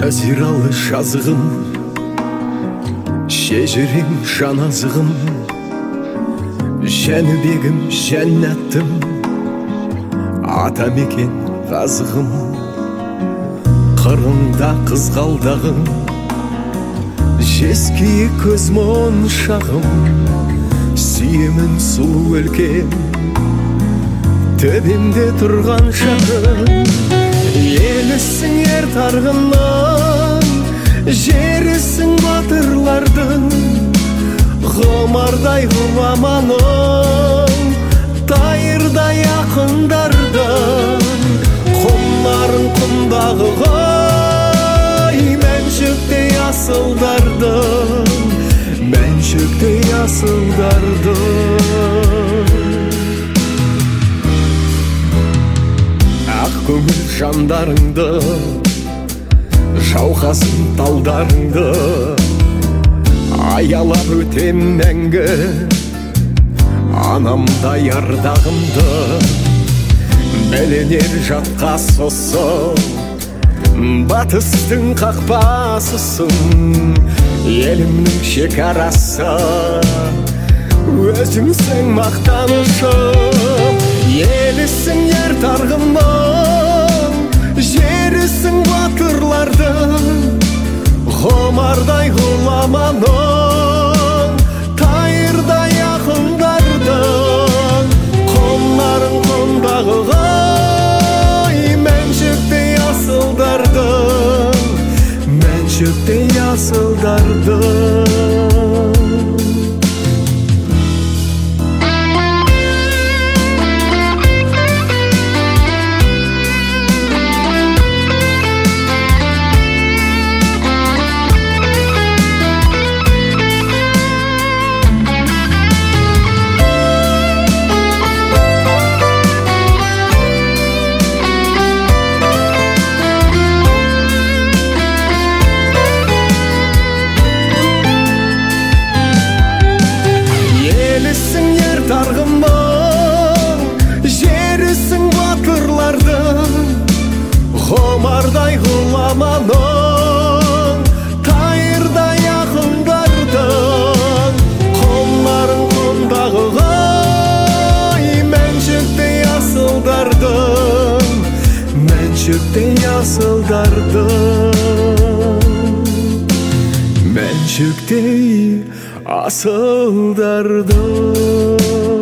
жазиралы жазығым, шежірем жаназығым, жәнібегім жәннаттым, атамекен қазығым, қырында қызғалдағым, жеские көз моншағым, сүйемін сұлу өлкем, төбемде тұрған шағым. Елісің ер тарғыннан, жерісің батырлардың, ғұмардай ғұламаның, тайырдай ақындардың, құмларын құмдағы ғой, мәншүктей асылдардың, мәншүктей асылдардың. Ақ көңіл жандарыңды, жауқасын талдарыңды, аялап өтем мәңгі, анамдай ардағымды. Бәленер жатқа сосы, батыстың қақпасысың, елімнің шекарасы, өзіңсің мақтанышым. Елісің ер тарғынның, жерісің батырлардың, ғұмардай ғұламаның, тайырдай ақындардың, құмларын құмдағы ғой, мәншүктей асылдардың, мәншүктей асылдардың. Жерісің батырлардың, ғұмардай ғұламаның, тайырдай ақындардың, құмларын құмдағы ғой, мәншүктей асылдардың, мәншүктей асылдардың, мәншүктей асылдардың.